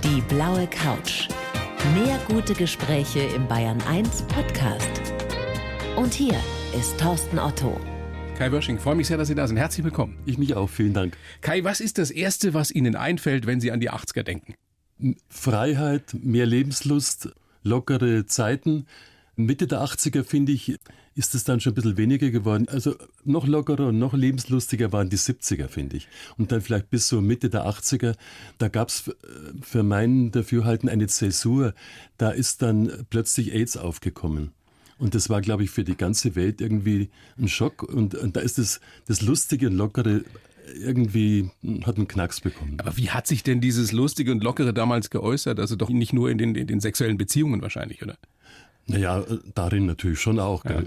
Die blaue Couch. Mehr gute Gespräche im Bayern 1 Podcast. Und hier ist Thorsten Otto. Kai Wörsching, freue mich sehr, dass Sie da sind. Herzlich willkommen. Ich mich auch, vielen Dank. Kai, was ist das Erste, was Ihnen einfällt, wenn Sie an die 80er denken? Freiheit, mehr Lebenslust, lockere Zeiten. Mitte der 80er, finde ich, ist es dann schon ein bisschen weniger geworden. Also noch lockerer und noch lebenslustiger waren die 70er, finde ich. Und dann vielleicht bis so Mitte der 80er, da gab es für mein Dafürhalten eine Zäsur. Da ist dann plötzlich AIDS aufgekommen. Und das war, glaube ich, für die ganze Welt irgendwie ein Schock. Und da ist das Lustige und Lockere irgendwie, hat einen Knacks bekommen. Aber wie hat sich denn dieses Lustige und Lockere damals geäußert? Also doch nicht nur in den sexuellen Beziehungen wahrscheinlich, oder? Naja, darin natürlich schon auch. Ja.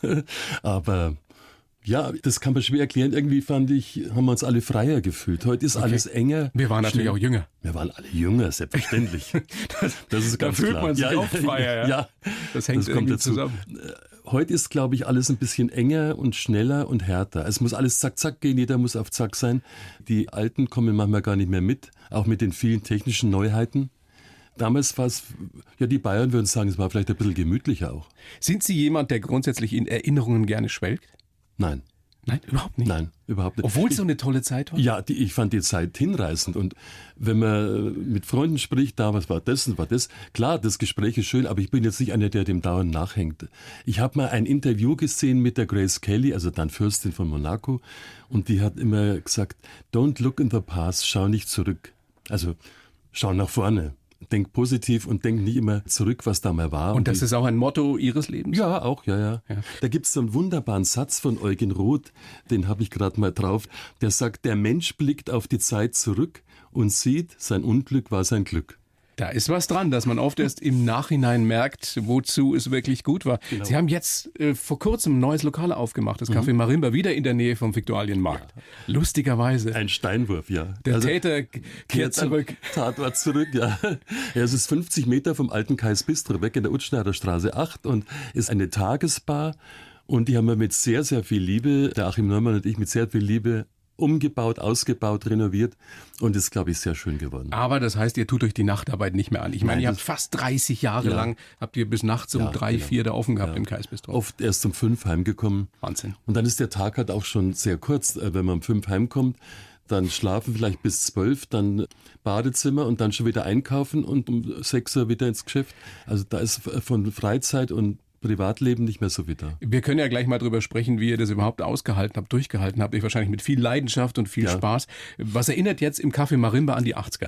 Aber ja, das kann man schwer erklären. Irgendwie fand ich, haben wir uns alle freier gefühlt. Heute ist alles enger. Wir waren natürlich auch jünger. Wir waren alle jünger, selbstverständlich. Das ist ganz da fühlt klar. Man sich auch freier. Ja. Das hängt irgendwie zusammen. Heute ist, glaube ich, alles ein bisschen enger und schneller und härter. Es muss alles zack, zack gehen, jeder muss auf zack sein. Die Alten kommen manchmal gar nicht mehr mit, auch mit den vielen technischen Neuheiten. Damals war es, ja, die Bayern würden sagen, es war vielleicht ein bisschen gemütlicher auch. Sind Sie jemand, der grundsätzlich in Erinnerungen gerne schwelgt? Nein. Nein, überhaupt nicht? Nein, überhaupt nicht. Obwohl es so eine tolle Zeit war? Ja, ich fand die Zeit hinreißend. Und wenn man mit Freunden spricht, was war das und war das. Klar, das Gespräch ist schön, aber ich bin jetzt nicht einer, der dem dauernd nachhängt. Ich habe mal ein Interview gesehen mit der Grace Kelly, also dann Fürstin von Monaco. Und die hat immer gesagt, don't look in the past, schau nicht zurück. Also schau nach vorne. Denk positiv und denk nicht immer zurück, was da mal war. Und das ist auch ein Motto Ihres Lebens? Ja, auch, ja. Da gibt es so einen wunderbaren Satz von Eugen Roth, den habe ich gerade mal drauf. Der sagt, der Mensch blickt auf die Zeit zurück und sieht, sein Unglück war sein Glück. Da ist was dran, dass man oft erst im Nachhinein merkt, wozu es wirklich gut war. Genau. Sie haben jetzt vor kurzem ein neues Lokal aufgemacht, das Café Marimba, wieder in der Nähe vom Viktualienmarkt. Ja. Lustigerweise. Ein Steinwurf, ja. Der Täter kehrt zurück. Tatort zurück, ja. Es ist 50 Meter vom alten Kais Bistro weg in der Utschneider Straße 8 und ist eine Tagesbar. Und die haben wir mit sehr, sehr viel Liebe, der Achim Neumann und ich, mit sehr viel Liebe umgebaut, ausgebaut, renoviert und ist, glaube ich, sehr schön geworden. Aber das heißt, ihr tut euch die Nachtarbeit nicht mehr an. Ich meine, ihr habt fast 30 Jahre lang, habt ihr bis nachts um 3, 4 da offen gehabt im Kais Bistro. Oft erst um 5 heimgekommen. Wahnsinn. Und dann ist der Tag halt auch schon sehr kurz. Wenn man um 5 heimkommt, dann schlafen vielleicht bis 12, dann Badezimmer und dann schon wieder einkaufen und um 6 Uhr wieder ins Geschäft. Also da ist von Freizeit und Privatleben nicht mehr so wieder. Wir können ja gleich mal drüber sprechen, wie ihr das überhaupt ausgehalten habt, durchgehalten habt. Ich wahrscheinlich mit viel Leidenschaft und viel Spaß. Was erinnert jetzt im Café Marimba an die 80er?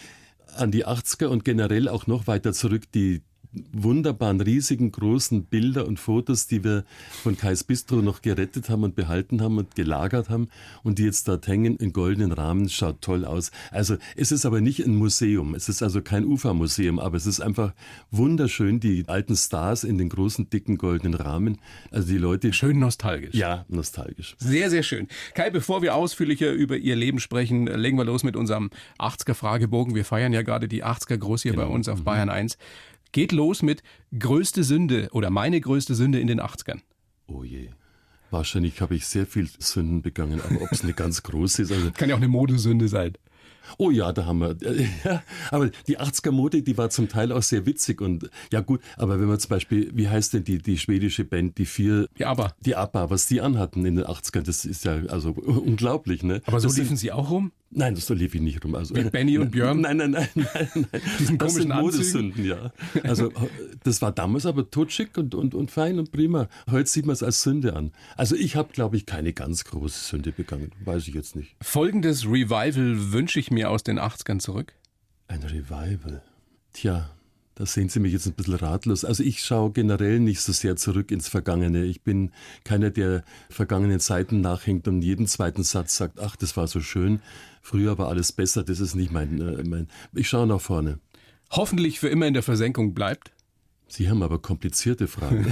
An die 80er und generell auch noch weiter zurück die wunderbaren, riesigen, großen Bilder und Fotos, die wir von Kais Bistro noch gerettet haben und behalten haben und gelagert haben und die jetzt dort hängen in goldenen Rahmen, schaut toll aus. Also es ist aber nicht ein Museum, es ist also kein Ufa-Museum, aber es ist einfach wunderschön, die alten Stars in den großen, dicken, goldenen Rahmen. Also die Leute... Schön nostalgisch. Ja, nostalgisch. Sehr, sehr schön. Kai, bevor wir ausführlicher über Ihr Leben sprechen, legen wir los mit unserem 80er-Fragebogen. Wir feiern ja gerade die 80er groß hier bei uns auf Bayern 1. Geht los mit größte Sünde oder meine größte Sünde in den 80ern. Oh je. Wahrscheinlich habe ich sehr viel Sünden begangen, aber ob es eine ganz große ist. Also kann ja auch eine Modesünde sein. Oh ja, da haben wir. Ja, aber die 80er-Mode, die war zum Teil auch sehr witzig. Und ja gut, aber wenn man zum Beispiel, wie heißt denn die schwedische Band, die ABBA. Die ABBA, was die anhatten in den 80ern, das ist ja also unglaublich, ne? Aber so liefen sie auch rum? Nein, so lief ich nicht rum. Also, mit Benny und Björn? Nein. Diesen das komischen sind Modesünden, ja. Also das war damals aber totschick und fein und prima. Heute sieht man es als Sünde an. Also ich habe, glaube ich, keine ganz große Sünde begangen. Weiß ich jetzt nicht. Folgendes Revival wünsche ich mir aus den 80ern zurück. Ein Revival? Tja, da sehen Sie mich jetzt ein bisschen ratlos. Also ich schaue generell nicht so sehr zurück ins Vergangene. Ich bin keiner, der vergangenen Zeiten nachhängt und jeden zweiten Satz sagt, ach, das war so schön, früher war alles besser, das ist nicht mein. Ich schaue nach vorne. Hoffentlich für immer in der Versenkung bleibt? Sie haben aber komplizierte Fragen.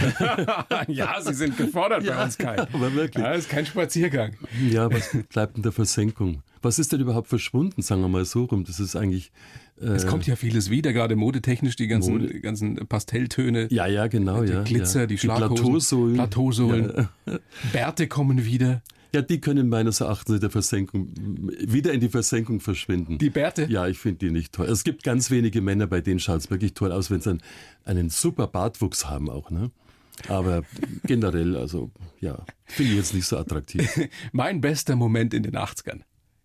Ja, Sie sind gefordert bei uns, Kai. Aber wirklich. Ja, das ist kein Spaziergang. Ja, was bleibt in der Versenkung? Was ist denn überhaupt verschwunden, sagen wir mal so rum? Das ist eigentlich... Es kommt ja vieles wieder, gerade modetechnisch, die ganzen Pastelltöne. Ja, genau. Die Glitzer, die Schlaghosen, Plateausohlen. Ja. Bärte kommen wieder. Ja, die können meines Erachtens wieder in die Versenkung verschwinden. Die Bärte? Ja, ich finde die nicht toll. Es gibt ganz wenige Männer, bei denen schaut es wirklich toll aus, wenn sie einen super Bartwuchs haben auch, ne? Aber generell, also ja, finde ich jetzt nicht so attraktiv. Mein bester Moment in den 80ern.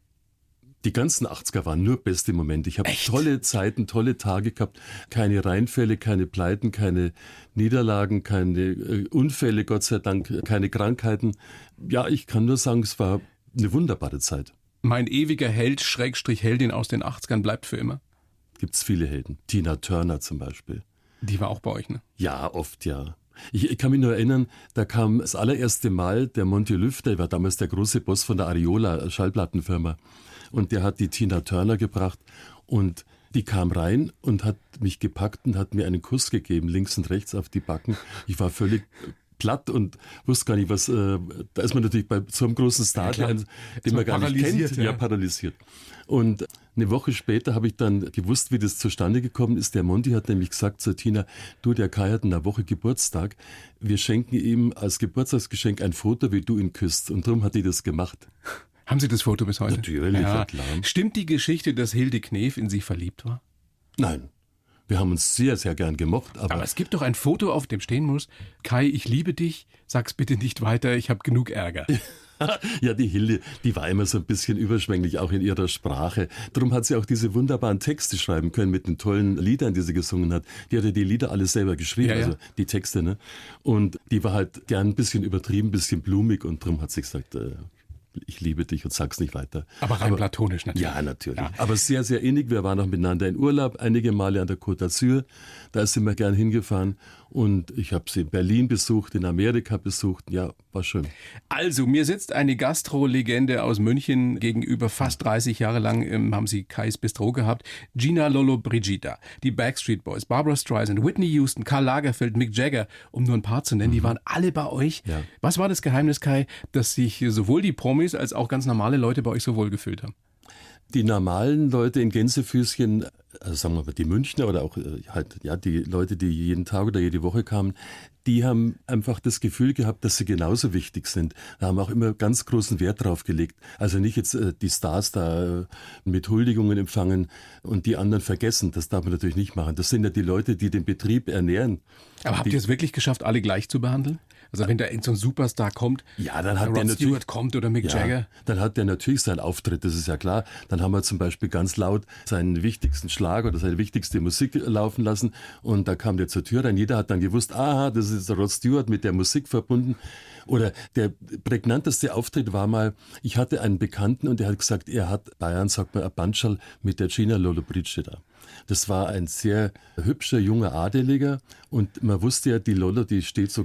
Die ganzen 80er waren nur beste Momente. Ich habe tolle Zeiten, tolle Tage gehabt. Keine Reinfälle, keine Pleiten, keine Niederlagen, keine Unfälle, Gott sei Dank, keine Krankheiten. Ja, ich kann nur sagen, es war eine wunderbare Zeit. Mein ewiger Held, Schrägstrich Heldin aus den 80ern bleibt für immer. Gibt's viele Helden. Tina Turner zum Beispiel. Die war auch bei euch, ne? Ja, oft ja. Ich kann mich nur erinnern, da kam das allererste Mal der Monty Lüft, der war damals der große Boss von der Ariola Schallplattenfirma. Und der hat die Tina Turner gebracht und die kam rein und hat mich gepackt und hat mir einen Kuss gegeben, links und rechts auf die Backen. Ich war völlig platt und wusste gar nicht, was. Da ist man natürlich bei so einem großen Star, den man gar nicht kennt, paralysiert. Und eine Woche später habe ich dann gewusst, wie das zustande gekommen ist. Der Monty hat nämlich gesagt zur Tina, du, der Kai hat in einer Woche Geburtstag. Wir schenken ihm als Geburtstagsgeschenk ein Foto, wie du ihn küsst. Und darum hat die das gemacht. Haben Sie das Foto bis heute? Natürlich, ja, klar. Stimmt die Geschichte, dass Hilde Knef in Sie verliebt war? Nein. Wir haben uns sehr, sehr gern gemocht. Aber es gibt doch ein Foto, auf dem stehen muss, Kai, ich liebe dich, sag's bitte nicht weiter, ich habe genug Ärger. Ja, die Hilde, die war immer so ein bisschen überschwänglich, auch in ihrer Sprache. Darum hat sie auch diese wunderbaren Texte schreiben können mit den tollen Liedern, die sie gesungen hat. Die hatte die Lieder alle selber geschrieben, also die Texte, ne? Und die war halt gern ein bisschen übertrieben, ein bisschen blumig und darum hat sie gesagt, ich liebe dich und sag's nicht weiter. Aber rein platonisch natürlich. Ja, natürlich. Ja. Aber sehr, sehr innig. Wir waren auch miteinander in Urlaub, einige Male an der Côte d'Azur. Da sind wir gern hingefahren. Und ich habe sie in Berlin besucht, in Amerika besucht. Ja, war schön. Also, mir sitzt eine Gastro-Legende aus München gegenüber. Fast 30 Jahre lang haben sie Kais Bistro gehabt. Gina Lollobrigida, die Backstreet Boys, Barbra Streisand, Whitney Houston, Karl Lagerfeld, Mick Jagger, um nur ein paar zu nennen. Die waren alle bei euch. Ja. Was war das Geheimnis, Kai, dass sich sowohl die Promis als auch ganz normale Leute bei euch so wohl gefühlt haben? Die normalen Leute in Gänsefüßchen, also sagen wir mal die Münchner oder auch die Leute, die jeden Tag oder jede Woche kamen, die haben einfach das Gefühl gehabt, dass sie genauso wichtig sind. Da haben auch immer ganz großen Wert drauf gelegt. Also nicht jetzt die Stars da mit Huldigungen empfangen und die anderen vergessen. Das darf man natürlich nicht machen. Das sind ja die Leute, die den Betrieb ernähren. Aber habt ihr es wirklich geschafft, alle gleich zu behandeln? Also wenn da so ein Superstar kommt, ja, dann hat Rod Stewart kommt oder Mick Jagger. Dann hat der natürlich seinen Auftritt, das ist ja klar. Dann haben wir zum Beispiel ganz laut seinen wichtigsten Schlag oder seine wichtigste Musik laufen lassen und da kam der zur Tür rein. Jeder hat dann gewusst, aha, das ist Rod Stewart mit der Musik verbunden. Oder der prägnanteste Auftritt war mal, ich hatte einen Bekannten und der hat gesagt, er hat, Bayern sagt man, ein Bandschall mit der Gina Lollobrigida. Das war ein sehr hübscher, junger Adeliger und man wusste ja, die Lollo, die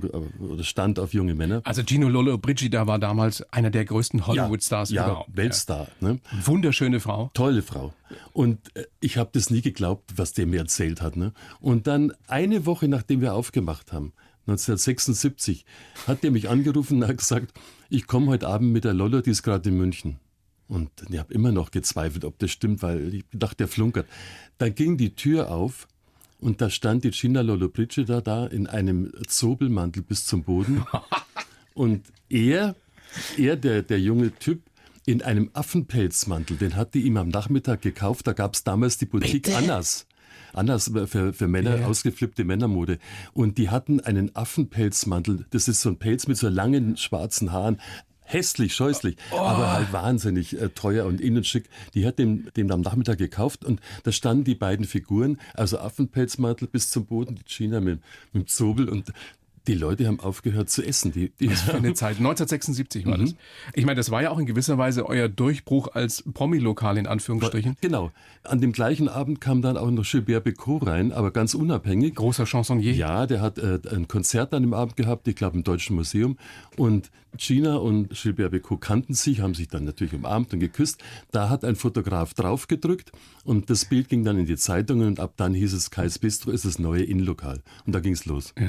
stand auf junge Männer. Also Gino Lollobrigida war damals einer der größten Hollywood-Stars überhaupt. Ja, Weltstar. Ne? Wunderschöne Frau. Tolle Frau. Und ich habe das nie geglaubt, was der mir erzählt hat. Ne? Und dann eine Woche, nachdem wir aufgemacht haben, 1976, hat der mich angerufen und hat gesagt, ich komme heute Abend mit der Lollo, die ist gerade in München. Und ich habe immer noch gezweifelt, ob das stimmt, weil ich dachte, der flunkert. Dann ging die Tür auf und da stand die Gina Lollobrigida da in einem Zobelmantel bis zum Boden. Und er, der junge Typ, in einem Affenpelzmantel, den hat die ihm am Nachmittag gekauft. Da gab es damals die Boutique Annas. Annas für Männer, ausgeflippte Männermode. Und die hatten einen Affenpelzmantel. Das ist so ein Pelz mit so langen schwarzen Haaren. Hässlich, scheußlich, aber halt wahnsinnig teuer und innen schick. Die hat dem am Nachmittag gekauft und da standen die beiden Figuren, also Affenpelzmantel bis zum Boden, die Gina mit dem Zobel und die Leute haben aufgehört zu essen. Was für eine Zeit. 1976 war das. Ich meine, das war ja auch in gewisser Weise euer Durchbruch als Promi-Lokal in Anführungsstrichen. Genau. An dem gleichen Abend kam dann auch noch Gilbert Bécaud rein, aber ganz unabhängig. Großer Chansonnier. Ja, der hat ein Konzert an dem Abend gehabt, ich glaube im Deutschen Museum. Und Gina und Gilbert Bécaud kannten sich, haben sich dann natürlich umarmt und geküsst. Da hat ein Fotograf draufgedrückt und das Bild ging dann in die Zeitungen und ab dann hieß es, Kais Bistro ist das neue Innenlokal. Und da ging es los. Ja.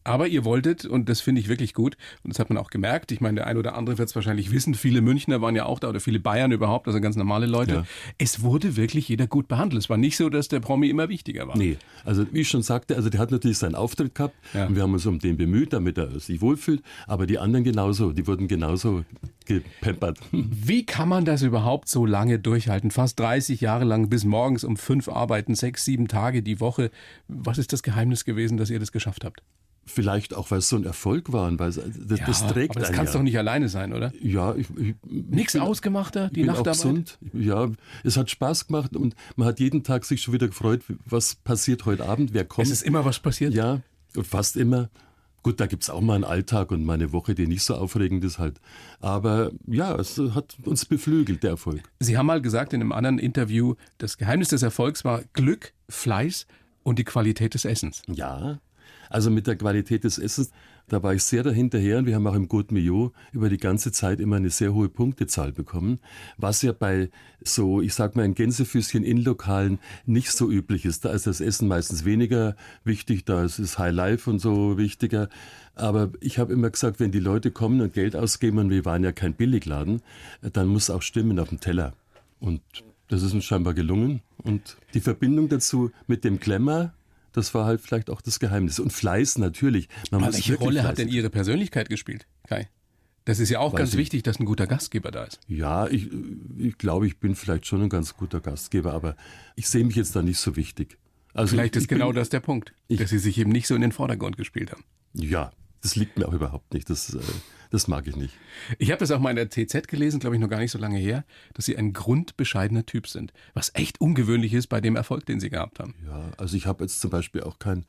Aber ihr wolltet, und das finde ich wirklich gut, und das hat man auch gemerkt, ich meine, der ein oder andere wird es wahrscheinlich wissen, viele Münchner waren ja auch da oder viele Bayern überhaupt, also ganz normale Leute. Ja. Es wurde wirklich jeder gut behandelt. Es war nicht so, dass der Promi immer wichtiger war. Nee, also wie ich schon sagte, also der hat natürlich seinen Auftritt gehabt und wir haben uns um den bemüht, damit er sich wohlfühlt, aber die anderen genauso, die wurden genauso gepampert. Wie kann man das überhaupt so lange durchhalten? Fast 30 Jahre lang bis morgens um 5 arbeiten, 6, 7 Tage die Woche. Was ist das Geheimnis gewesen, dass ihr das geschafft habt? Vielleicht auch, weil es so ein Erfolg war, weil das trägt aber das kann es doch nicht alleine sein, oder? Ja. Nichts Ausgemachter, die Nachtarbeit? Ich bin auch gesund. Ja, es hat Spaß gemacht und man hat jeden Tag sich schon wieder gefreut, was passiert heute Abend, wer kommt. Es ist immer was passiert? Ja, fast immer. Gut, da gibt es auch mal einen Alltag und mal eine Woche, die nicht so aufregend ist halt. Aber ja, es hat uns beflügelt, der Erfolg. Sie haben mal gesagt in einem anderen Interview, das Geheimnis des Erfolgs war Glück, Fleiß und die Qualität des Essens. Ja, also mit der Qualität des Essens, da war ich sehr dahinterher und wir haben auch im Côte Millot über die ganze Zeit immer eine sehr hohe Punktezahl bekommen, was ja bei so, ich sag mal, in Gänsefüßchen in Lokalen nicht so üblich ist. Da ist das Essen meistens weniger wichtig, da ist das High Life und so wichtiger. Aber ich habe immer gesagt, wenn die Leute kommen und Geld ausgeben, und wir waren ja kein Billigladen, dann muss auch stimmen auf dem Teller. Und das ist uns scheinbar gelungen. Und die Verbindung dazu mit dem Glamour, das war halt vielleicht auch das Geheimnis. Und Fleiß natürlich. Welche Rolle hat denn Ihre Persönlichkeit gespielt, Kai? Das ist ja auch ganz wichtig, dass ein guter Gastgeber da ist. Ja, ich glaube, ich bin vielleicht schon ein ganz guter Gastgeber, aber ich sehe mich jetzt da nicht so wichtig. Also vielleicht ist genau das der Punkt, dass Sie sich eben nicht so in den Vordergrund gespielt haben. Ja, das liegt mir auch überhaupt nicht. Das mag ich nicht. Ich habe das auch mal in der TZ gelesen, glaube ich, noch gar nicht so lange her, dass Sie ein grundbescheidener Typ sind. Was echt ungewöhnlich ist bei dem Erfolg, den Sie gehabt haben. Ja, also ich habe jetzt zum Beispiel auch kein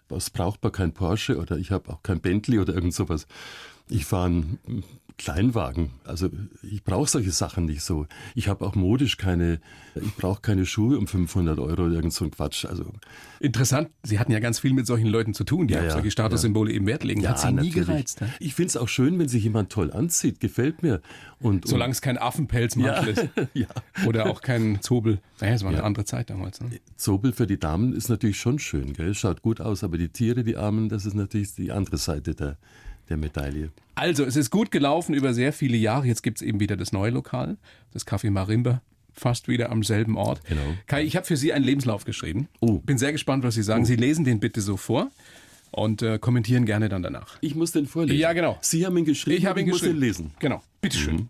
Porsche oder ich habe auch kein Bentley oder irgend sowas. Ich fahre einen Kleinwagen. Also ich brauche solche Sachen nicht so. Ich habe auch modisch ich brauche keine Schuhe um 500 € oder irgend so ein Quatsch. Also interessant, Sie hatten ja ganz viel mit solchen Leuten zu tun, die auf solche Statussymbole eben Wert legen. Hat Sie nie gereizt? Ne? Ich finde es auch schön, wenn sich jemand toll anzieht, gefällt mir. Solange es kein Affenpelzmantel ist. Ja. Oder auch kein Zobel. Naja, es war eine andere Zeit damals. Ne? Zobel für die Damen ist natürlich schon schön, gell? Schaut gut aus, aber die Tiere, die Armen, das ist natürlich die andere Seite der Medaille. Also, es ist gut gelaufen über sehr viele Jahre. Jetzt gibt es eben wieder das neue Lokal, das Café Marimba, fast wieder am selben Ort. Genau. Kai, ich habe für Sie einen Lebenslauf geschrieben. Bin sehr gespannt, was Sie sagen. Sie lesen den bitte so vor und kommentieren gerne dann danach. Ich muss den vorlesen? Ja, genau. Sie haben ihn geschrieben, ich muss ihn lesen. Genau, bitteschön.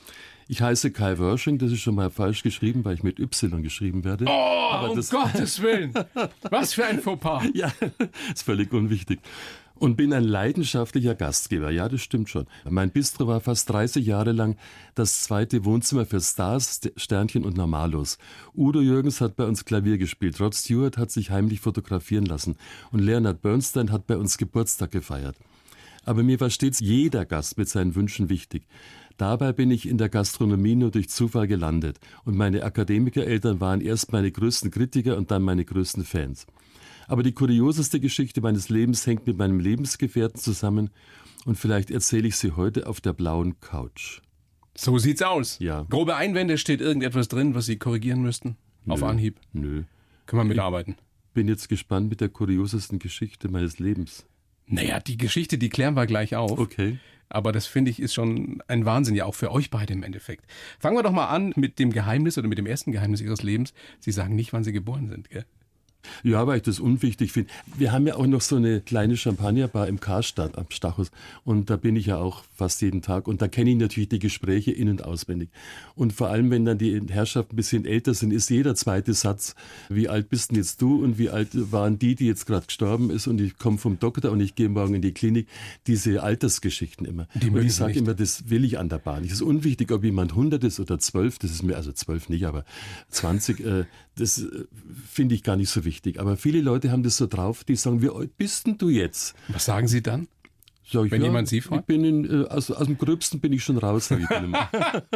Ich heiße Kai Wörsching, das ist schon mal falsch geschrieben, weil ich mit Y geschrieben werde. Oh, aber Gottes Willen! Was für ein Fauxpas! Ja, ist völlig unwichtig. Und bin ein leidenschaftlicher Gastgeber. Ja, das stimmt schon. Mein Bistro war fast 30 Jahre lang das zweite Wohnzimmer für Stars, Sternchen und Normalos. Udo Jürgens hat bei uns Klavier gespielt. Rod Stewart hat sich heimlich fotografieren lassen. Und Leonard Bernstein hat bei uns Geburtstag gefeiert. Aber mir war stets jeder Gast mit seinen Wünschen wichtig. Dabei bin ich in der Gastronomie nur durch Zufall gelandet. Und meine Akademikereltern waren erst meine größten Kritiker und dann meine größten Fans. Aber die kurioseste Geschichte meines Lebens hängt mit meinem Lebensgefährten zusammen und vielleicht erzähle ich sie heute auf der blauen Couch. So sieht's aus. Ja. Grobe Einwände, steht irgendetwas drin, was Sie korrigieren müssten? Auf Anhieb? Nö. Können wir mitarbeiten? Bin jetzt gespannt mit der kuriosesten Geschichte meines Lebens. Naja, die Geschichte, die klären wir gleich auf. Okay. Aber das finde ich ist schon ein Wahnsinn, ja auch für euch beide im Endeffekt. Fangen wir doch mal an mit dem Geheimnis oder mit dem ersten Geheimnis Ihres Lebens. Sie sagen nicht, wann Sie geboren sind, gell? Ja, weil ich das unwichtig finde. Wir haben ja auch noch so eine kleine Champagnerbar im Karstadt am Stachus und da bin ich ja auch fast jeden Tag und da kenne ich natürlich die Gespräche in- und auswendig. Und vor allem, wenn dann die Herrschaften ein bisschen älter sind, ist jeder zweite Satz, wie alt bist denn jetzt du und wie alt waren die jetzt gerade gestorben ist und ich komme vom Doktor und ich gehe morgen in die Klinik. Diese Altersgeschichten immer. Und ich sage immer, das will ich an der Bahn. Es ist unwichtig, ob jemand 100 ist oder 12, das ist mir, also 12 nicht, aber 20, das finde ich gar nicht so wichtig. Aber viele Leute haben das so drauf, die sagen, wie alt bist denn du jetzt? Was sagen Sie dann? Sag ich, wenn jemand Sie fragt? Ich bin aus dem Gröbsten bin ich schon raus. Sag ich immer.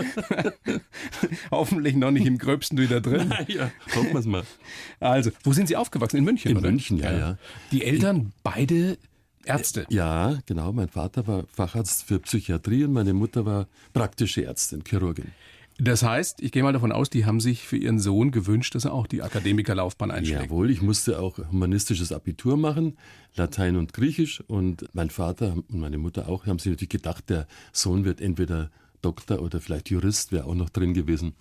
Hoffentlich noch nicht im Gröbsten wieder drin. Ja, hoffen wir es mal. Also, wo sind Sie aufgewachsen? In München, oder? In München, ja. Die Eltern, beide Ärzte? Ja, genau. Mein Vater war Facharzt für Psychiatrie und meine Mutter war praktische Ärztin, Chirurgin. Das heißt, ich gehe mal davon aus, die haben sich für ihren Sohn gewünscht, dass er auch die Akademikerlaufbahn einschlägt. Jawohl, ich musste auch humanistisches Abitur machen, Latein und Griechisch. Und mein Vater und meine Mutter auch haben sich natürlich gedacht, der Sohn wird entweder Doktor oder vielleicht Jurist, wäre auch noch drin gewesen.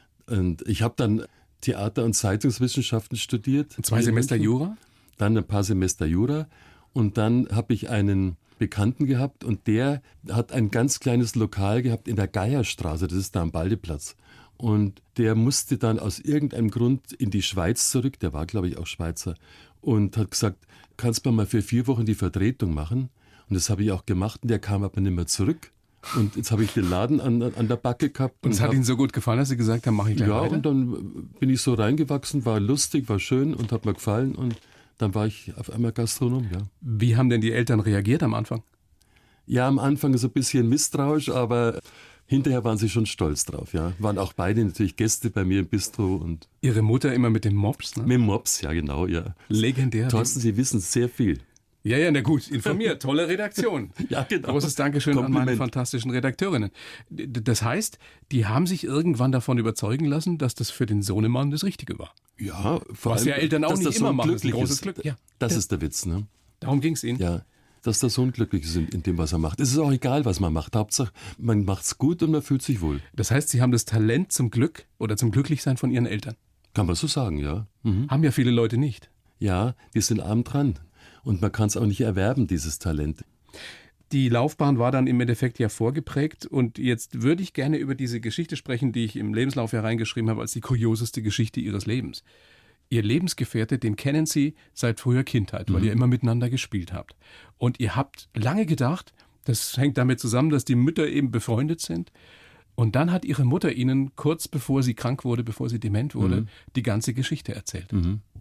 Und ich habe dann Theater- und Zeitungswissenschaften studiert. 2 Semester Jura? Dann ein paar Semester Jura. Und dann habe ich einen Bekannten gehabt und der hat ein ganz kleines Lokal gehabt in der Geierstraße, das ist da am Baldeplatz. Und der musste dann aus irgendeinem Grund in die Schweiz zurück, der war glaube ich auch Schweizer, und hat gesagt, kannst du mal für 4 Wochen die Vertretung machen? Und das habe ich auch gemacht und der kam aber nicht mehr zurück. Und jetzt habe ich den Laden an der Backe gehabt. Und es hat Ihnen so gut gefallen, dass Sie gesagt haben, mache ich gleich weiter? Ja, und dann bin ich so reingewachsen, war lustig, war schön und hat mir gefallen und dann war ich auf einmal Gastronom, ja. Wie haben denn die Eltern reagiert am Anfang? Ja, am Anfang so ein bisschen misstrauisch, aber hinterher waren sie schon stolz drauf, ja. Waren auch beide natürlich Gäste bei mir im Bistro und Ihre Mutter immer mit dem Mops, ne? mit dem Mops, ja genau, ja. Legendär. Thorsten, Sie wissen sehr viel. Ja, na gut, informiert. Tolle Redaktion. Ja, genau. Großes Dankeschön an meine Kompliment. fantastischen Redakteurinnen. Das heißt, die haben sich irgendwann davon überzeugen lassen, dass das für den Sohnemann das Richtige war. Ja, vor Was ja Eltern auch dass nicht der immer Sohn machen. Das ist ein glücklich großes Glück. Ja. Das ist der Witz, ne? Darum ging es Ihnen. Ja, dass der Sohn glücklich ist in dem, was er macht. Es ist auch egal, was man macht. Hauptsache, man macht's gut und man fühlt sich wohl. Das heißt, Sie haben das Talent zum Glück oder zum Glücklichsein von Ihren Eltern. Kann man so sagen, ja. Mhm. Haben ja viele Leute nicht. Ja, die sind arm dran. Und man kann es auch nicht erwerben, dieses Talent. Die Laufbahn war dann im Endeffekt ja vorgeprägt und jetzt würde ich gerne über diese Geschichte sprechen, die ich im Lebenslauf hereingeschrieben habe als die kurioseste Geschichte Ihres Lebens. Ihr Lebensgefährte, den kennen Sie seit früher Kindheit, weil ihr immer miteinander gespielt habt. Und ihr habt lange gedacht, das hängt damit zusammen, dass die Mütter eben befreundet sind. Und dann hat Ihre Mutter Ihnen kurz bevor sie krank wurde, bevor sie dement wurde, die ganze Geschichte erzählt.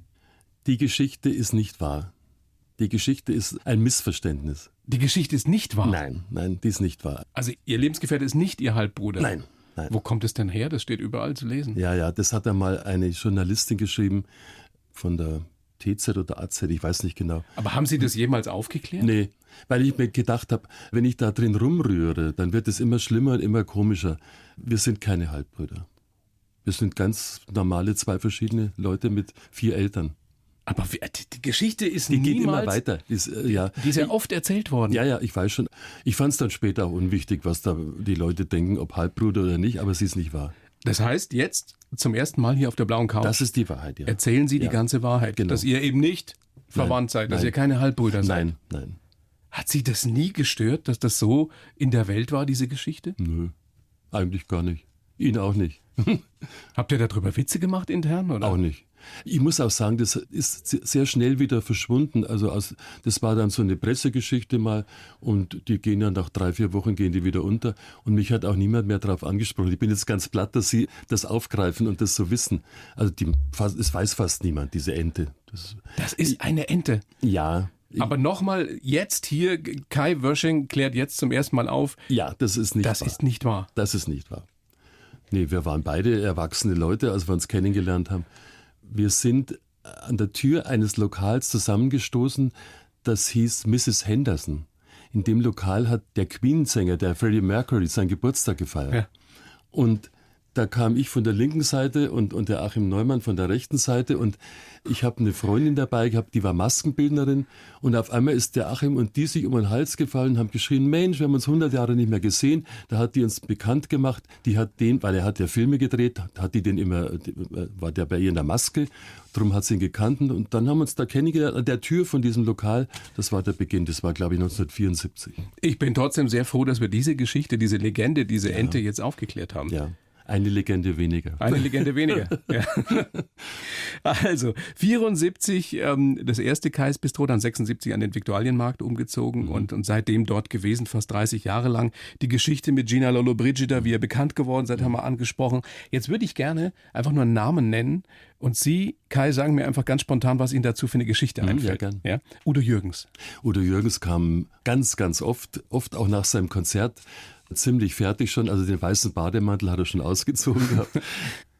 Die Geschichte ist nicht wahr. Die Geschichte ist ein Missverständnis. Die Geschichte ist nicht wahr. Nein, die ist nicht wahr. Also Ihr Lebensgefährte ist nicht Ihr Halbbruder. Nein. Wo kommt es denn her? Das steht überall zu lesen. Ja, das hat einmal eine Journalistin geschrieben von der TZ oder AZ, ich weiß nicht genau. Aber haben Sie das jemals aufgeklärt? Nee, weil ich mir gedacht habe, wenn ich da drin rumrühre, dann wird es immer schlimmer und immer komischer. Wir sind keine Halbbrüder. Wir sind ganz normale 2 verschiedene Leute mit 4 Eltern. Aber die Geschichte ist Die geht niemals, immer weiter. Die ist ja oft erzählt worden. Ja, ich weiß schon. Ich fand es dann später auch unwichtig, was da die Leute denken, ob Halbbruder oder nicht, aber sie ist nicht wahr. Das heißt, jetzt zum ersten Mal hier auf der blauen Couch Das ist die Wahrheit, ja. erzählen Sie die ganze Wahrheit, Genau. dass ihr eben nicht verwandt seid, dass nein. ihr keine Halbbrüder seid. Nein. Hat Sie das nie gestört, dass das so in der Welt war, diese Geschichte? Nö, eigentlich gar nicht. Ihn auch nicht. Habt ihr darüber Witze gemacht intern? Oder? Auch nicht. Ich muss auch sagen, das ist sehr schnell wieder verschwunden. Also das war dann so eine Pressegeschichte mal und die gehen dann nach 3-4 Wochen gehen die wieder unter und mich hat auch niemand mehr darauf angesprochen. Ich bin jetzt ganz platt, dass Sie das aufgreifen und das so wissen. Also es weiß fast niemand, diese Ente. Das ist eine Ente. Ja. Aber nochmal, jetzt hier, Kai Wösching klärt jetzt zum ersten Mal auf. Ja, das ist nicht wahr. Das ist nicht wahr. Das ist nicht wahr. Nee, wir waren beide erwachsene Leute, als wir uns kennengelernt haben. Wir sind an der Tür eines Lokals zusammengestoßen, das hieß Mrs. Henderson. In dem Lokal hat der Queen-Sänger, der Freddie Mercury, seinen Geburtstag gefeiert. Ja. Und da kam ich von der linken Seite und der Achim Neumann von der rechten Seite und ich habe eine Freundin dabei gehabt, die war Maskenbildnerin und auf einmal ist der Achim und die sich um den Hals gefallen, haben geschrien, Mensch, wir haben uns 100 Jahre nicht mehr gesehen. Da hat die uns bekannt gemacht, die hat weil er hat ja Filme gedreht, hat die den immer, war der bei ihr in der Maske, darum hat sie ihn gekannt und dann haben wir uns da kennengelernt an der Tür von diesem Lokal, das war der Beginn, das war glaube ich 1974. Ich bin trotzdem sehr froh, dass wir diese Geschichte, diese Legende, diese Ente jetzt aufgeklärt haben. Ja. Eine Legende weniger. Eine Legende weniger. Ja. Also 74 das erste Kais Bistro, dann 76 an den Viktualienmarkt umgezogen und seitdem dort gewesen, fast 30 Jahre lang. Die Geschichte mit Gina Lollobrigida, wie ihr bekannt geworden seid, haben wir angesprochen. Jetzt würde ich gerne einfach nur einen Namen nennen und Sie, Kai, sagen mir einfach ganz spontan, was Ihnen dazu für eine Geschichte einfällt. Ja, gern. Ja? Udo Jürgens. Udo Jürgens kam ganz oft auch nach seinem Konzert, ziemlich fertig schon, also den weißen Bademantel hat er schon ausgezogen gehabt.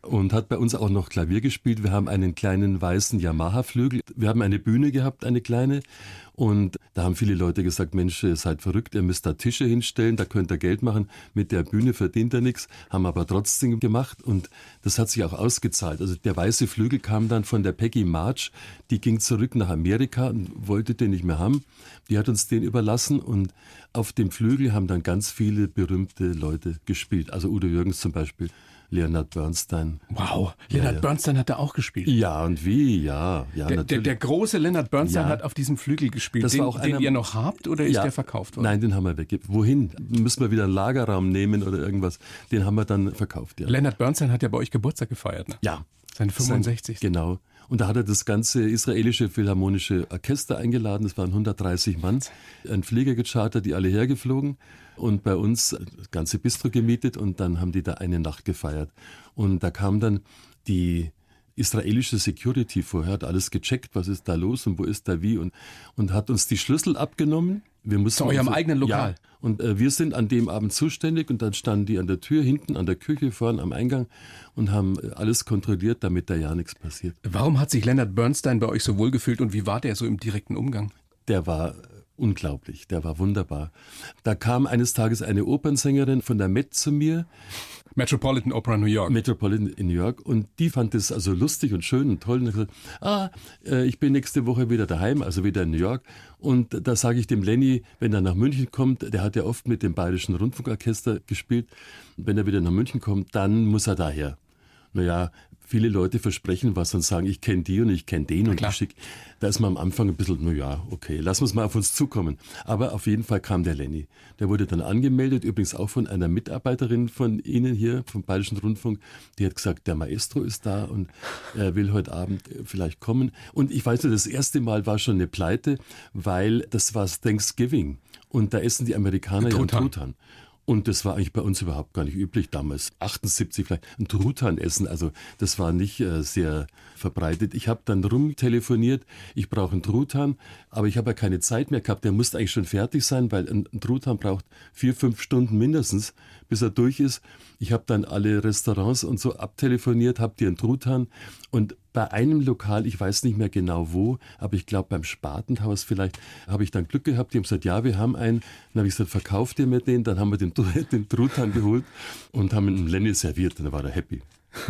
und hat bei uns auch noch Klavier gespielt. Wir haben einen kleinen weißen Yamaha-Flügel. Wir haben eine Bühne gehabt, eine kleine. Und da haben viele Leute gesagt, Mensch, ihr seid verrückt, ihr müsst da Tische hinstellen, da könnt ihr Geld machen. Mit der Bühne verdient ihr nichts. Haben aber trotzdem gemacht und das hat sich auch ausgezahlt. Also der weiße Flügel kam dann von der Peggy March, die ging zurück nach Amerika und wollte den nicht mehr haben. Die hat uns den überlassen und auf dem Flügel haben dann ganz viele berühmte Leute gespielt. Also Udo Jürgens zum Beispiel. Leonard Bernstein. Wow, Leonard Bernstein hat da auch gespielt. Ja, und wie? Ja, natürlich. Der große Leonard Bernstein hat auf diesem Flügel gespielt. Das war auch den ihr noch habt oder ist der verkauft worden? Nein, den haben wir weggegeben. Wohin? Müssen wir wieder einen Lagerraum nehmen oder irgendwas? Den haben wir dann verkauft, ja. Leonard Bernstein hat ja bei euch Geburtstag gefeiert, ne? Ja. Sein 65. Genau. Und da hat er das ganze israelische Philharmonische Orchester eingeladen. Das waren 130 Mann. Ein Flieger gechartert, die alle hergeflogen. Und bei uns das ganze Bistro gemietet. Und dann haben die da eine Nacht gefeiert. Und da kam dann die israelische Security vorher, hat alles gecheckt, was ist da los und wo ist da wie. Und hat uns die Schlüssel abgenommen. Wir mussten zu eurem eigenen Lokal? Ja. Und wir sind an dem Abend zuständig und dann standen die an der Tür, hinten an der Küche, vorne am Eingang und haben alles kontrolliert, damit da ja nichts passiert. Warum hat sich Leonard Bernstein bei euch so wohl gefühlt und wie war der so im direkten Umgang? Der war unglaublich, der war wunderbar. Da kam eines Tages eine Opernsängerin von der Met zu mir. Metropolitan Opera New York. Metropolitan in New York. Und die fand es also lustig und schön und toll. Und hat gesagt, ich bin nächste Woche wieder daheim, also wieder in New York. Und da sage ich dem Lenny, wenn er nach München kommt, der hat ja oft mit dem Bayerischen Rundfunkorchester gespielt, wenn er wieder nach München kommt, dann muss er daher. Naja, viele Leute versprechen was und sagen, ich kenne die und ich kenne den und ich schick. Da ist man am Anfang ein bisschen, naja, okay, lassen wir es mal auf uns zukommen. Aber auf jeden Fall kam der Lenny. Der wurde dann angemeldet, übrigens auch von einer Mitarbeiterin von Ihnen hier, vom Bayerischen Rundfunk. Die hat gesagt, der Maestro ist da und er will heute Abend vielleicht kommen. Und ich weiß nur, das erste Mal war schon eine Pleite, weil das war Thanksgiving. Und da essen die Amerikaner ja einen Truthahn. Und das war eigentlich bei uns überhaupt gar nicht üblich damals. 78 vielleicht, ein Truthahn essen, also das war nicht sehr verbreitet. Ich habe dann rumtelefoniert, ich brauche einen Truthahn, aber ich habe ja keine Zeit mehr gehabt. Der musste eigentlich schon fertig sein, weil ein Truthahn braucht 4-5 Stunden mindestens, bis er durch ist. Ich habe dann alle Restaurants und so abtelefoniert, habe dir einen Truthahn und bei einem Lokal, ich weiß nicht mehr genau wo, aber ich glaube beim Spatenhaus vielleicht, habe ich dann Glück gehabt. Die haben gesagt, ja, wir haben einen. Dann habe ich gesagt, verkauft ihr mir den? Dann haben wir den Truthahn geholt und haben ihn Lenny serviert. Und dann war er happy.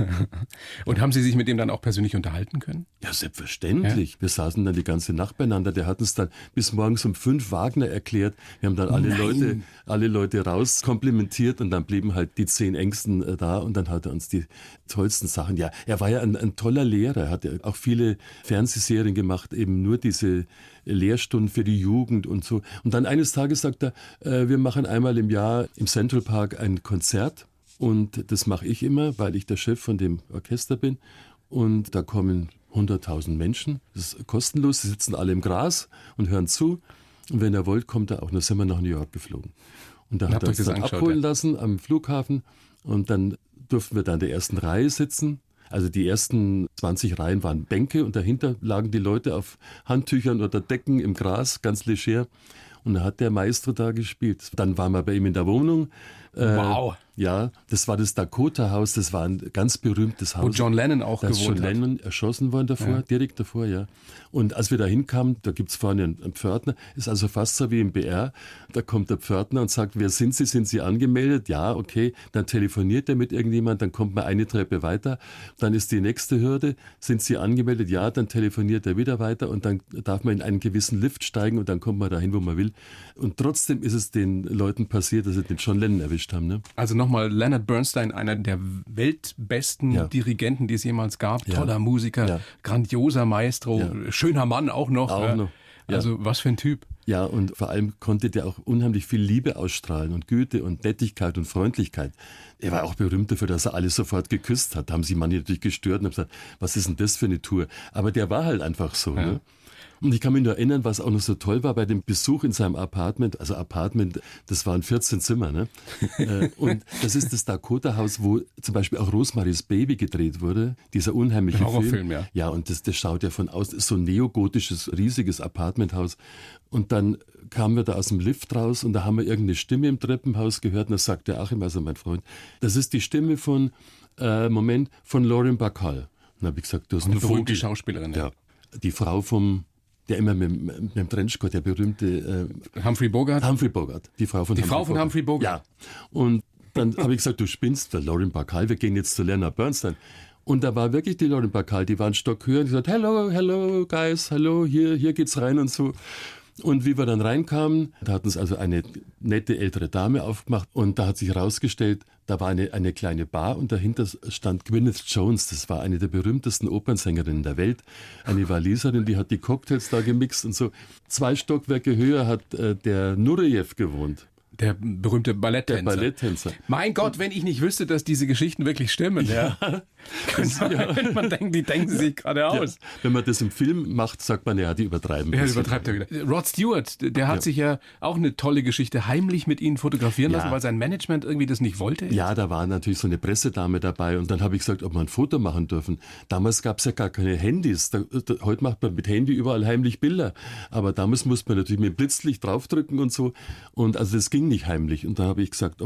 Und haben Sie sich mit dem dann auch persönlich unterhalten können? Ja, selbstverständlich. Ja. Wir saßen dann die ganze Nacht beieinander. Der hat uns dann bis morgens um 5 Wagner erklärt. Wir haben dann alle Leute rauskomplimentiert und dann blieben halt die 10 Engsten da und dann hat er uns die tollsten Sachen. Ja, er war ja ein toller Lehrer. Er hat ja auch viele Fernsehserien gemacht, eben nur diese Lehrstunden für die Jugend und so. Und dann eines Tages sagt er, wir machen einmal im Jahr im Central Park ein Konzert. Und das mache ich immer, weil ich der Chef von dem Orchester bin. Und da kommen 100.000 Menschen. Das ist kostenlos. Sie sitzen alle im Gras und hören zu. Und wenn er wollt, kommt er auch. Und dann sind wir nach New York geflogen. Und da hat er uns dann abholen lassen am Flughafen. Und dann durften wir da in der ersten Reihe sitzen. Also die ersten 20 Reihen waren Bänke und dahinter lagen die Leute auf Handtüchern oder Decken im Gras, ganz leger. Und da hat der Maestro da gespielt. Dann waren wir bei ihm in der Wohnung. Wow. Ja, das war das Dakota-Haus, das war ein ganz berühmtes Haus. Wo John Lennon auch gewohnt hat. Da ist John Lennon erschossen worden davor, direkt davor, ja. Und als wir da hinkamen, da gibt's vorne einen Pförtner, ist also fast so wie im BR. Da kommt der Pförtner und sagt, wer sind Sie? Sind Sie angemeldet? Ja, okay. Dann telefoniert er mit irgendjemand, dann kommt man eine Treppe weiter. Dann ist die nächste Hürde, sind Sie angemeldet? Ja, dann telefoniert er wieder weiter und dann darf man in einen gewissen Lift steigen und dann kommt man dahin, wo man will. Und trotzdem ist es den Leuten passiert, dass sie den John Lennon erwischt haben. Ne? Also nochmal, Leonard Bernstein, einer der weltbesten Dirigenten, die es jemals gab. Toller Musiker, grandioser Maestro, schöner Mann auch noch. Ja. Also was für ein Typ. Ja, und vor allem konnte der auch unheimlich viel Liebe ausstrahlen und Güte und Nettigkeit und Freundlichkeit. Er war auch berühmt dafür, dass er alle sofort geküsst hat. Da haben sie manche natürlich gestört und haben gesagt, was ist denn das für eine Tour? Aber der war halt einfach so. Ja. Ne? Und ich kann mich nur erinnern, was auch noch so toll war bei dem Besuch in seinem Apartment. Also Apartment, das waren 14 Zimmer. Ne? Und das ist das Dakota-Haus, wo zum Beispiel auch Rosemaries Baby gedreht wurde. Dieser unheimliche Film. Ja, und das schaut ja von außen, ist so ein neogotisches, riesiges Apartmenthaus. Und dann kamen wir da aus dem Lift raus und da haben wir irgendeine Stimme im Treppenhaus gehört. Und da sagte Achim, also mein Freund, das ist die Stimme von von Lauren Bacall. Dann habe ich gesagt, du hast eine einen berühmte Vogel. Schauspielerin. Ja, die Frau der immer mit dem Trenchcoat, der berühmte Humphrey Bogart? Humphrey Bogart. Die Frau von Humphrey Bogart. Ja. Und dann habe ich gesagt, du spinnst, der Lauren Bacall, wir gehen jetzt zu Leonard Bernstein. Und da war wirklich die Lauren Bacall, die war einen Stock höher und die gesagt, hello, guys, hello, hier geht's rein und so. Und wie wir dann reinkamen, da hat uns also eine nette ältere Dame aufgemacht und da hat sich herausgestellt, da war eine kleine Bar und dahinter stand Gwyneth Jones, das war eine der berühmtesten Opernsängerinnen der Welt, eine Waliserin, die hat die Cocktails da gemixt und so. 2 Stockwerke höher hat der Nureyev gewohnt. Der berühmte Balletttänzer. Der Balletttänzer. Mein Gott, wenn ich nicht wüsste, dass diese Geschichten wirklich stimmen. Ja. Könnte man denken, die denken sich gerade aus. Ja. Wenn man das im Film macht, sagt man, ja, die übertreiben. Ja, übertreibt er wieder. Rod Stewart, der hat sich ja auch eine tolle Geschichte heimlich mit Ihnen fotografieren lassen, weil sein Management irgendwie das nicht wollte. Ja, da war natürlich so eine Pressedame dabei und dann habe ich gesagt, ob wir ein Foto machen dürfen. Damals gab es ja gar keine Handys. Heute macht man mit Handy überall heimlich Bilder. Aber damals musste man natürlich mit Blitzlicht draufdrücken und so. Und also das ging nicht heimlich. Und da habe ich gesagt,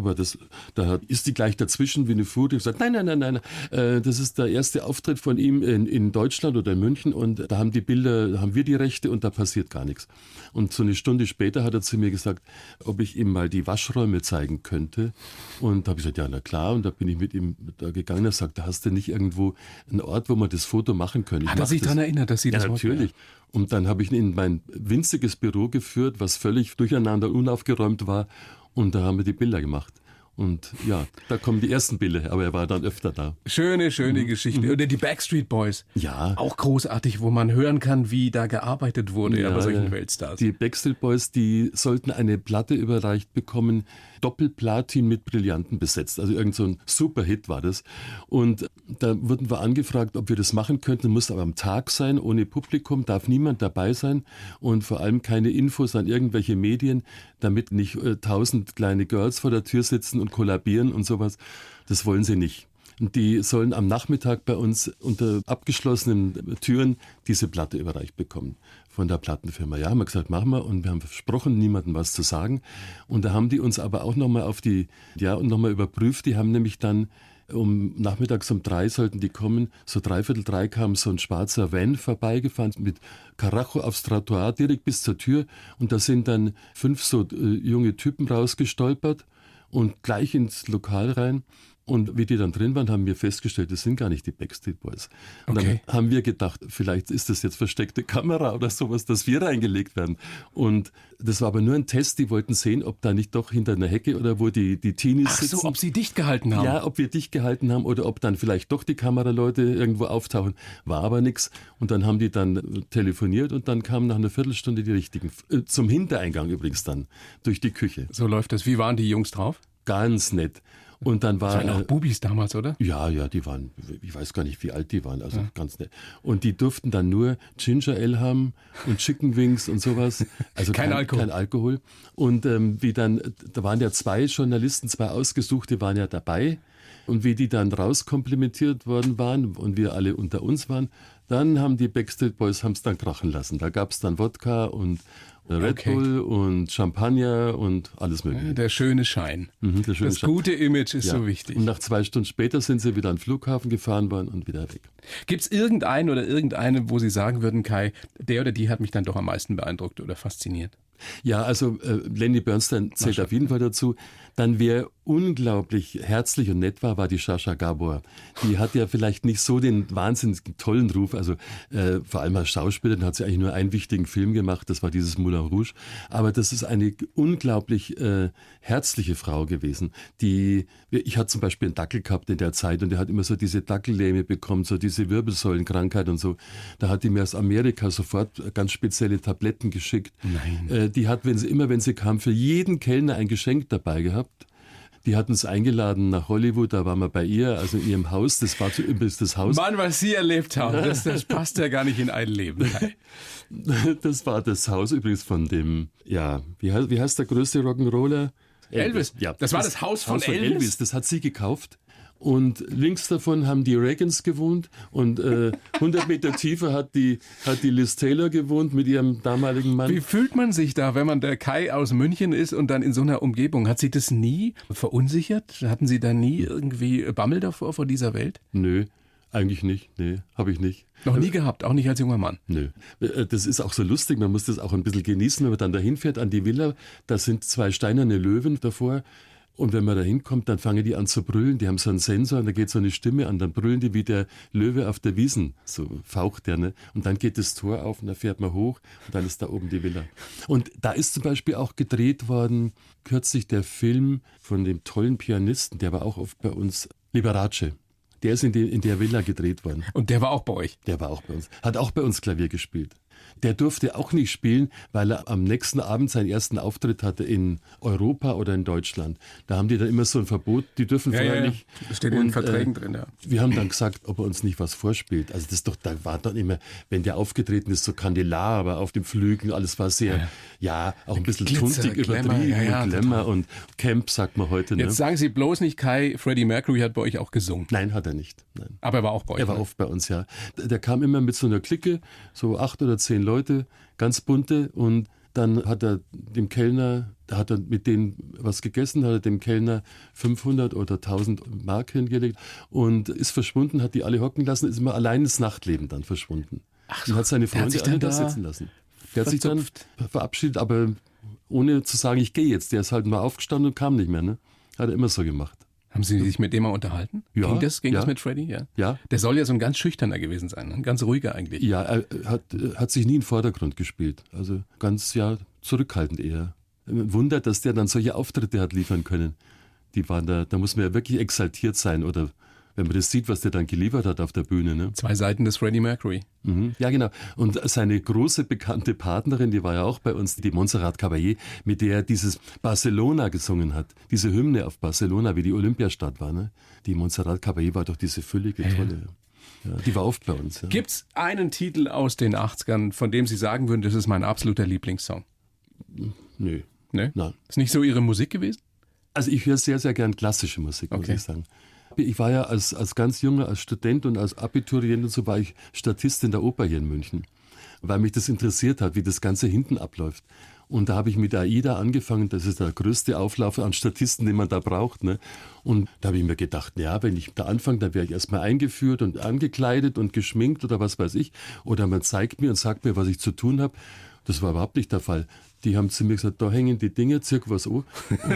da ist die gleich dazwischen wie eine Fuhre. Ich habe gesagt, nein, das ist der erste Auftritt von ihm in Deutschland oder in München und da haben wir die Rechte und da passiert gar nichts. Und so eine Stunde später hat er zu mir gesagt, ob ich ihm mal die Waschräume zeigen könnte. Und da habe ich gesagt, ja, na klar. Und da bin ich mit ihm da gegangen. Er sagte, hast du nicht irgendwo einen Ort, wo man das Foto machen können? Hat er sich daran erinnert, dass Sie das wollten? Ja, natürlich. Und dann habe ich ihn in mein winziges Büro geführt, was völlig durcheinander unaufgeräumt war. Und da haben wir die Bilder gemacht. Und ja, da kommen die ersten Bilder, aber er war dann öfter da. Schöne Geschichte. Oder die Backstreet Boys. Ja. Auch großartig, wo man hören kann, wie da gearbeitet wurde bei solchen Weltstars. Die Backstreet Boys, die sollten eine Platte überreicht bekommen, Doppelplatin mit Brillanten besetzt. Also irgend so ein Superhit war das. Und da wurden wir angefragt, ob wir das machen könnten. Muss aber am Tag sein, ohne Publikum, darf niemand dabei sein und vor allem keine Infos an irgendwelche Medien, damit nicht 1000 kleine Girls vor der Tür sitzen und kollabieren und sowas. Das wollen sie nicht. Und die sollen am Nachmittag bei uns unter abgeschlossenen Türen diese Platte überreicht bekommen von der Plattenfirma. Ja, haben wir gesagt, machen wir. Und wir haben versprochen, niemandem was zu sagen. Und da haben die uns aber auch nochmal nochmal überprüft. Die haben nämlich dann nachmittags um 3 sollten die kommen. So 2:45 kam so ein schwarzer Van vorbeigefahren mit Karacho aufs Trottoir direkt bis zur Tür. Und da sind dann 5 so junge Typen rausgestolpert und gleich ins Lokal rein. Und wie die dann drin waren, haben wir festgestellt, das sind gar nicht die Backstreet Boys. Und dann haben wir gedacht, vielleicht ist das jetzt versteckte Kamera oder sowas, dass wir reingelegt werden. Und das war aber nur ein Test, die wollten sehen, ob da nicht doch hinter einer Hecke oder wo die Teenies sitzen. Ach so, ob sie dicht gehalten haben. Ja, ob wir dicht gehalten haben oder ob dann vielleicht doch die Kameraleute irgendwo auftauchen. War aber nichts. Und dann haben die dann telefoniert und dann kamen nach einer Viertelstunde die richtigen. Zum Hintereingang übrigens dann, durch die Küche. So läuft das. Wie waren die Jungs drauf? Ganz nett. Und dann das waren auch Bubis damals, oder? Ja, die waren, ich weiß gar nicht, wie alt die waren, also ganz nett. Und die durften dann nur Ginger Ale haben und Chicken Wings und sowas. Also kein Alkohol. Und da waren ja 2 Journalisten, 2 Ausgesuchte waren ja dabei. Und wie die dann rauskomplimentiert worden waren und wir alle unter uns waren, dann haben die Backstreet Boys es dann krachen lassen. Da gab es dann Wodka und Red Bull und Champagner und alles Mögliche. Der schöne Schein. Das gute Image ist so wichtig. Und nach 2 Stunden später sind sie wieder an den Flughafen gefahren worden und wieder weg. Gibt es irgendeinen oder irgendeine, wo Sie sagen würden, Kai, der oder die hat mich dann doch am meisten beeindruckt oder fasziniert? Ja, also Lenny Bernstein zählt auf jeden Fall dazu. Dann, wer unglaublich herzlich und nett war die Sascha Gabor. Die hat ja vielleicht nicht so den wahnsinnig tollen Ruf, also vor allem als Schauspielerin hat sie eigentlich nur einen wichtigen Film gemacht, das war dieses Moulin Rouge. Aber das ist eine unglaublich herzliche Frau gewesen. Ich hatte zum Beispiel einen Dackel gehabt in der Zeit und der hat immer so diese Dackellähme bekommen, so diese Wirbelsäulenkrankheit und so. Da hat die mir aus Amerika sofort ganz spezielle Tabletten geschickt. Nein. Die hat, wenn sie kam, für jeden Kellner ein Geschenk dabei gehabt. Die hat uns eingeladen nach Hollywood, da waren wir bei ihr, also in ihrem Haus, das war übrigens das Haus. Mann, was Sie erlebt haben, das passt ja gar nicht in ein Leben. Das war das Haus übrigens von dem, wie heißt der größte Rock'n'Roller? Elvis. Ja, das war das Haus von Elvis? Das hat sie gekauft. Und links davon haben die Reagans gewohnt und 100 Meter tiefer hat die Liz Taylor gewohnt mit ihrem damaligen Mann. Wie fühlt man sich da, wenn man der Kai aus München ist und dann in so einer Umgebung? Hat Sie das nie verunsichert? Hatten Sie da nie irgendwie Bammel davor, vor dieser Welt? Nö, eigentlich nicht. Nee, habe ich nicht. Noch nie gehabt, auch nicht als junger Mann? Nö. Das ist auch so lustig, man muss das auch ein bisschen genießen, wenn man dann dahin fährt an die Villa. Da sind 2 steinerne Löwen davor. Und wenn man da hinkommt, dann fangen die an zu brüllen. Die haben so einen Sensor und da geht so eine Stimme an. Dann brüllen die wie der Löwe auf der Wiesn. So faucht der, ne? Und dann geht das Tor auf und da fährt man hoch und dann ist da oben die Villa. Und da ist zum Beispiel auch gedreht worden, kürzlich der Film von dem tollen Pianisten, der war auch oft bei uns, Liberace. Der ist in der Villa gedreht worden. Und der war auch bei euch? Der war auch bei uns. Hat auch bei uns Klavier gespielt. Der durfte auch nicht spielen, weil er am nächsten Abend seinen ersten Auftritt hatte in Europa oder in Deutschland. Da haben die dann immer so ein Verbot, die dürfen vorher nicht. Das steht in den Verträgen drin, ja. Wir haben dann gesagt, ob er uns nicht was vorspielt. Also das doch, da war dann immer, wenn der aufgetreten ist, so Kandelaber auf dem Flügel, alles war sehr, auch ein bisschen Glitzer, tuntig Glamour, übertrieben und Glamour und Camp, sagt man heute. Ne? Jetzt sagen Sie bloß nicht, Kai, Freddie Mercury hat bei euch auch gesungen. Nein, hat er nicht. Nein. Aber er war auch bei euch. Er war oft bei uns, ja. Der kam immer mit so einer Clique, so 8 oder 10 Leute, ganz bunte, und dann hat er dem Kellner, hat er mit denen was gegessen, hat er dem Kellner 500 oder 1000 Mark hingelegt und ist verschwunden, hat die alle hocken lassen, ist immer allein ins Nachtleben dann verschwunden. Ach so, und hat seine Freunde alle da sitzen lassen. Der hat sich dann verabschiedet, aber ohne zu sagen, ich gehe jetzt. Der ist halt mal aufgestanden und kam nicht mehr. Ne? Hat er immer so gemacht. Haben Sie sich mit dem mal unterhalten? Ja. Ging das mit Freddie? Ja. Ja. Der soll ja so ein ganz schüchterner gewesen sein, ein ganz ruhiger eigentlich. Ja, er hat sich nie in den Vordergrund gespielt. Also ganz zurückhaltend eher. Ein Wunder, dass der dann solche Auftritte hat liefern können. Die waren da muss man ja wirklich exaltiert sein, oder wenn man das sieht, was der dann geliefert hat auf der Bühne. Ne? 2 Seiten des Freddie Mercury. Mhm. Ja, genau. Und seine große bekannte Partnerin, die war ja auch bei uns, die Montserrat Caballé, mit der er dieses Barcelona gesungen hat. Diese Hymne auf Barcelona, wie die Olympiastadt war. Ne? Die Montserrat Caballé war doch diese füllige, tolle. Ja, die war oft bei uns. Ja. Gibt's einen Titel aus den 80ern, von dem Sie sagen würden, das ist mein absoluter Lieblingssong? Nö. Ne? Nein. Ist nicht so Ihre Musik gewesen? Also ich höre sehr, sehr gern klassische Musik, muss ich sagen. Ich war ja als ganz junger, als Student und als Abiturient und so war ich Statist in der Oper hier in München, weil mich das interessiert hat, wie das Ganze hinten abläuft. Und da habe ich mit AIDA angefangen, das ist der größte Auflauf an Statisten, den man da braucht. Ne? Und da habe ich mir gedacht, wenn ich da anfange, dann wäre ich erstmal eingeführt und angekleidet und geschminkt oder was weiß ich. Oder man zeigt mir und sagt mir, was ich zu tun habe. Das war überhaupt nicht der Fall. Die haben zu mir gesagt, da hängen die Dinge, zirk was an.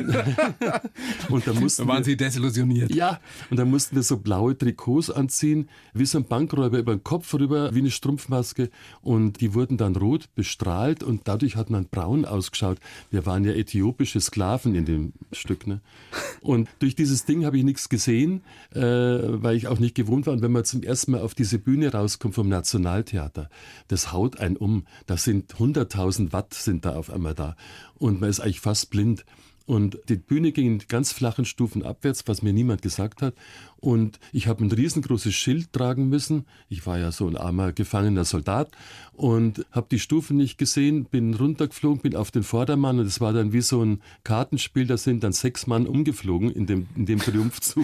Und da waren Sie desillusioniert? Ja, und dann mussten wir so blaue Trikots anziehen, wie so ein Bankräuber über den Kopf rüber, wie eine Strumpfmaske. Und die wurden dann rot bestrahlt und dadurch hat man braun ausgeschaut. Wir waren ja äthiopische Sklaven in dem Stück. Ne? Und durch dieses Ding habe ich nichts gesehen, weil ich auch nicht gewohnt war. Und wenn man zum ersten Mal auf diese Bühne rauskommt vom Nationaltheater, das haut einen um. Da sind 100.000 Watt sind da auf einmal da. Und man ist eigentlich fast blind. Und die Bühne ging in ganz flachen Stufen abwärts, was mir niemand gesagt hat. Und ich habe ein riesengroßes Schild tragen müssen. Ich war ja so ein armer, gefangener Soldat und habe die Stufen nicht gesehen, bin runtergeflogen, bin auf den Vordermann und es war dann wie so ein Kartenspiel, da sind dann 6 Mann umgeflogen in dem Triumphzug.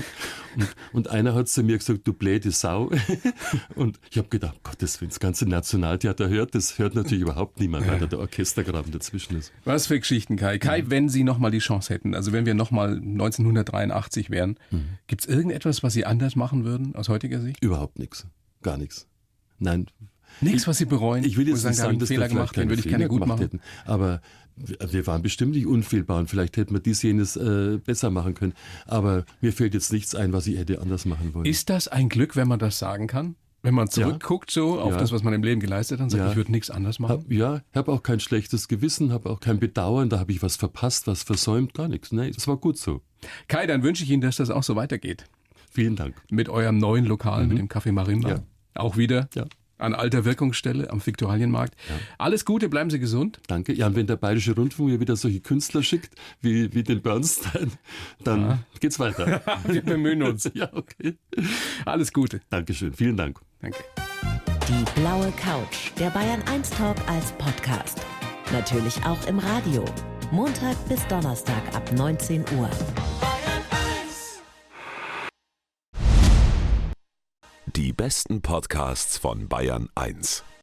Und einer hat zu mir gesagt, du bläde Sau. Und ich habe gedacht, Gott, das ganze Nationaltheater das hört natürlich überhaupt niemand, weil da der Orchestergraben dazwischen ist. Was für Geschichten, Kai. Kai, wenn Sie nochmal die Chance hätten, also wenn wir nochmal 1983 wären, gibt es irgendetwas, was Sie anders machen würden aus heutiger Sicht? Überhaupt nichts. Gar nichts. Nein. Nichts, was Sie bereuen? Ich will jetzt nicht sagen, dass wir Fehler gemacht, den würde ich gerne gut machen. Hätten. Aber wir waren bestimmt nicht unfehlbar und vielleicht hätten wir jenes besser machen können. Aber mir fällt jetzt nichts ein, was ich hätte anders machen wollen. Ist das ein Glück, wenn man das sagen kann? Wenn man zurückguckt so auf das, was man im Leben geleistet hat und sagt, ich würde nichts anders machen? Ich habe auch kein schlechtes Gewissen, habe auch kein Bedauern, da habe ich was verpasst, was versäumt, gar nichts. Nee, das war gut so. Kai, dann wünsche ich Ihnen, dass das auch so weitergeht. Vielen Dank. Mit eurem neuen Lokal, mit dem Café Marimba. Ja. Auch wieder an alter Wirkungsstelle am Viktualienmarkt. Ja. Alles Gute, bleiben Sie gesund. Danke. Ja, und wenn der Bayerische Rundfunk mir wieder solche Künstler schickt, wie den Bernstein, dann geht's weiter. Wir bemühen uns. Ja, okay. Alles Gute. Dankeschön. Vielen Dank. Danke. Die blaue Couch, der Bayern 1 Talk als Podcast. Natürlich auch im Radio. Montag bis Donnerstag ab 19 Uhr. Die besten Podcasts von Bayern 1.